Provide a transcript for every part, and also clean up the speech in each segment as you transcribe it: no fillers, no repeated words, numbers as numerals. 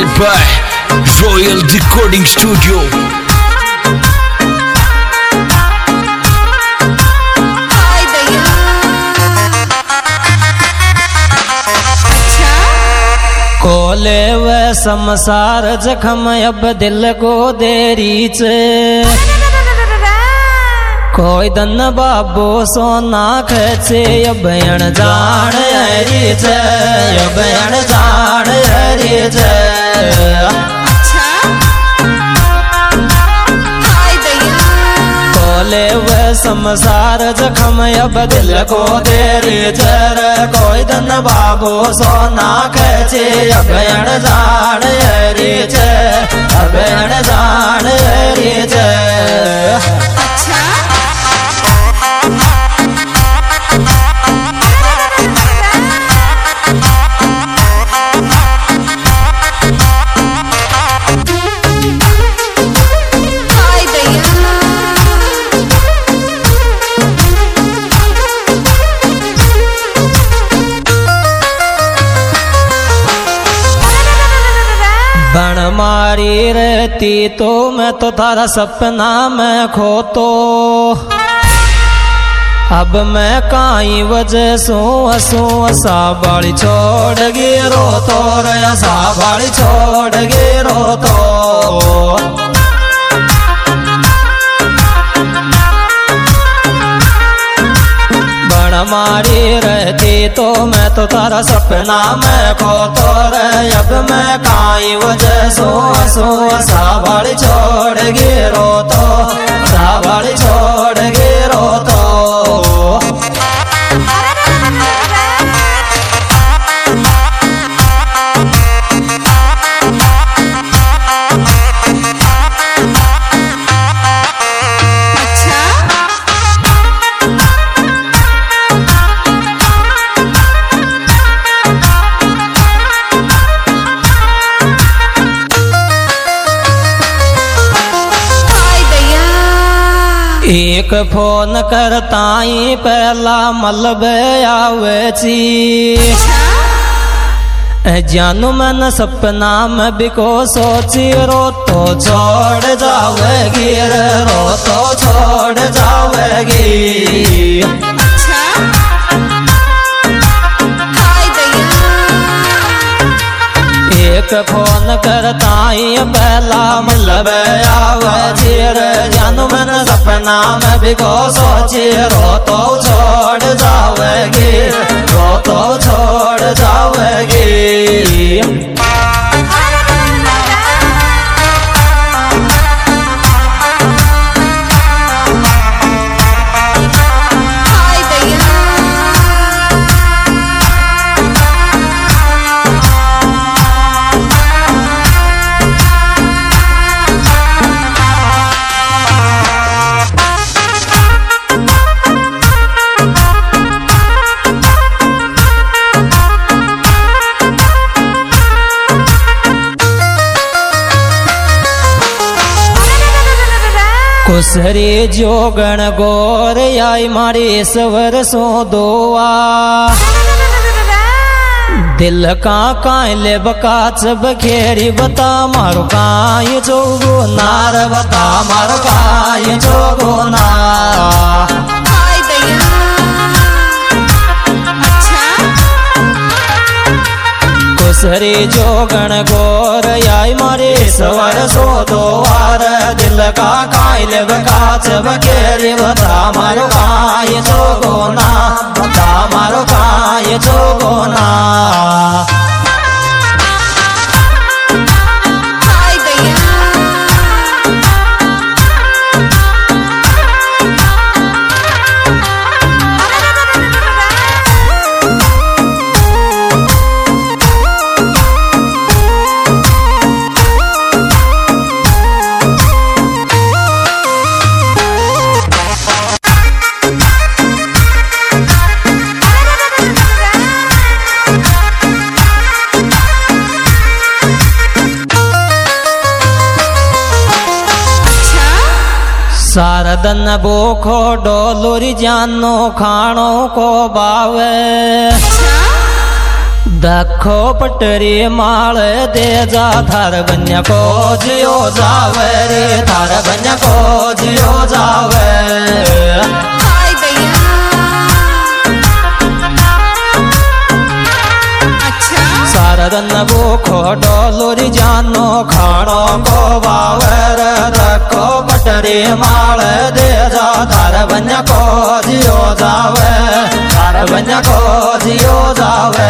presented by Royal Recording Studio. कोले व समसार जखम अब दिल को देरी च कोई दन बाबो सोना खचे अब जान हरी च अब जान हरी च कोले व समसार जखम अब दिल को देरी चर कोई दन बाबो सोना खचे अब जान हरी च अब जान हरी च बन मारी रहती तो मैं तो थारा सपना में खो तो अब मैं काई वजह सू सा बाड़ी छोड़ गिरो तो रया सा बाड़ी छोड़ गिरो तो मारी रहती तो मैं तो तारा सपना में खो तो रे अब मैं काई वजह सू सावड़ छोड़ गिरो तो सावड़ छोड़ गिरो तो एक फोन करताई पहला मलब आवे ची जानू मन सपना में बिको सोची रो तो छोड़ जावेगी रो तो छोड़ जावेगी एक फोन करताई पहला मतलब आवे चिर जानू मन सपना में बिको सोची रो तो छोड़ जावेगी रो तो छोड़ जावेगी कुसरी जोगण गोर आई मारी सवर सो दोआ दिल का कायले बकाच बखेरी बता मारो काय जोगो नार बता मारो काय जोगो ना कुसरी जोगण गोर आई मारे सवर सो दोवार दिल का कायल बकाच बखेरी बता मारो काय जोगोना बता मारो काय जोगोना सारदन बोखो डोलुरी जानो खाणो को बावे देखो पटरी माल दे जा थार बन्या को जियो जावे रे थार बन्या को जियो जावे हाय भैया अच्छा सारदन भूखो डोलोरी जानो खाड़ो को बावर रखो पटरी माल दे जा थार बन्या को जियो जावे थार बन्या को जियो जावे।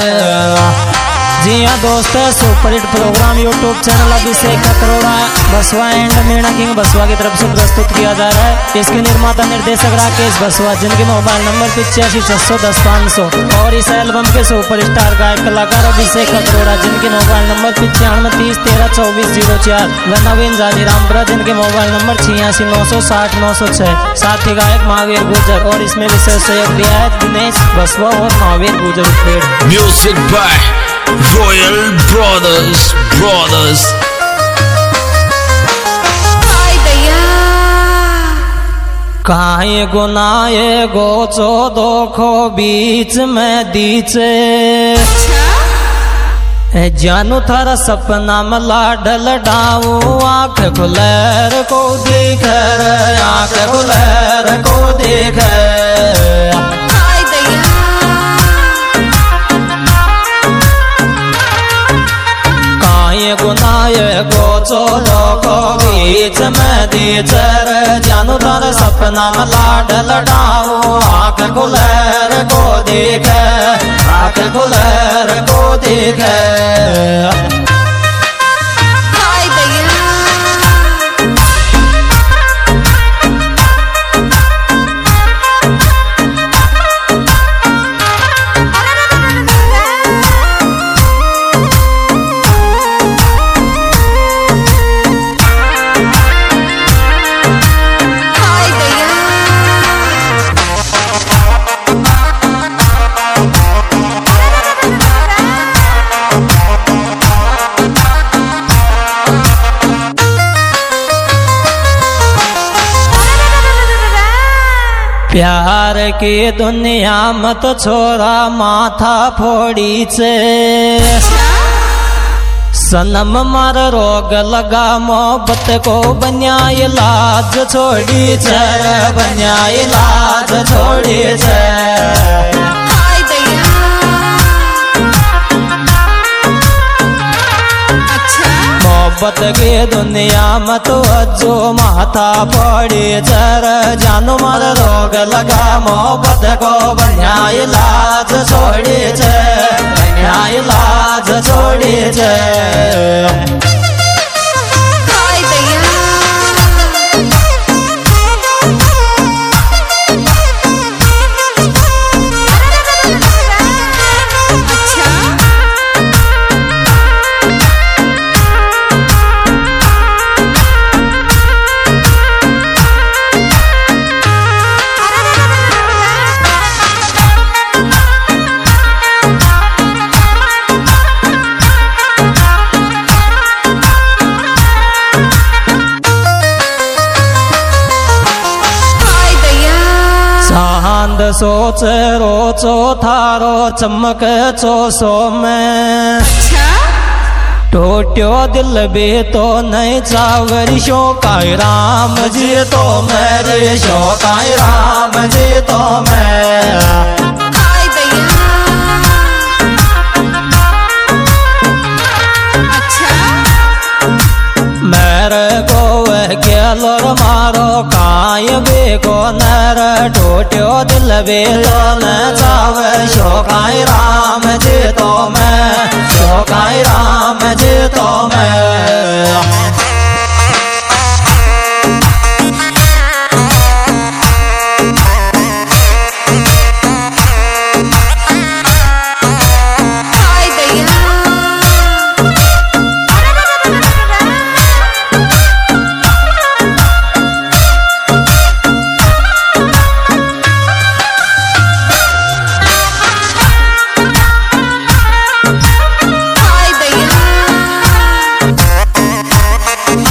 जी हाँ दोस्त, super hit program YouTube channel Abhishek Katroda Baswa and Meena king बसवा की तरफ से प्रस्तुत किया जा रहा है। इसके निर्माता निर्देशक राकेश बसवा, जिनके मोबाइल नंबर 85,610,500 और इस एल्बम के सुपरस्टार गायक कलाकार अभिषेक कत्रोड़ा, जिनके मोबाइल नंबर 9530132404 व नवीन जानीरामपुरा, जिनके मोबाइल नंबर 86,960,906। साथ ही गायक महावीर गुर्जर और इसमें विशेष सहयोग दिया है दिनेश बसवा और Mahavir Gurjar. Music by Royal Brothers. हाय भैया काहे गुनाए गोचो दोखो बीच में दीचे जानू थारा सपना में लाडल डाऊ आँख खुलेर को देख आँख खुलेर को देख हाय भैया काहे गुनाए गोचो दोखो बीच में दीचर जानू थारा सपना में लाडल डाऊ आँख खुलेर को देख आँख खुलेर को देख हाय भैया हाय भैया प्यार की दुनिया मत छोरा माथा फोड़ी से सनम मार रोग लगा मोहब्बत को बन्या इलाज छोड़ी छे बन्या इलाज छोड़ी छे हाय भैया अच्छा मोहब्बत की दुनिया मत जो माथा फोड़ी चर जानू मार रोग लगा मोहब्बत को बन्या इलाज छोड़ी छे बन्या इलाज छोड़ी छे हाय भैया अच्छा हाय भैया चांद सोच रोचो थारो चमक चोसो में अच्छा टोट्यो दिल भी तो नहीं चावरी शोकाई राम जी तो मेरे शोकाई राम जी तो मैं हाय भैया अच्छा मेरे को गेलोर मारो काय बेगो नर टोट्यो दिल भी तो न चावे शोकाई राम जी तो मैं शोकाई राम जी तो मैं हाय भैया हाय भैया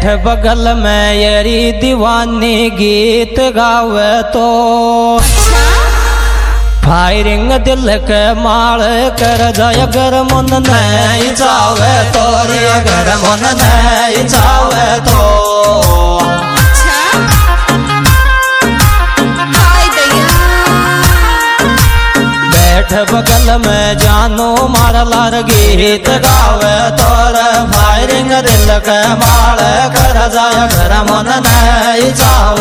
बगल में येरी दीवानी गीत गावे तो अच्छा फायरिंग दिल के माल कर जाय अगर मन नहीं चावे तो रे अगर मन नहीं चावे तो अच्छा हाय दैया बैठ बगल में जानो मार लार गीत गावे तोर फायरिंग दिल के माल कर जाय अगर मन नहीं चावे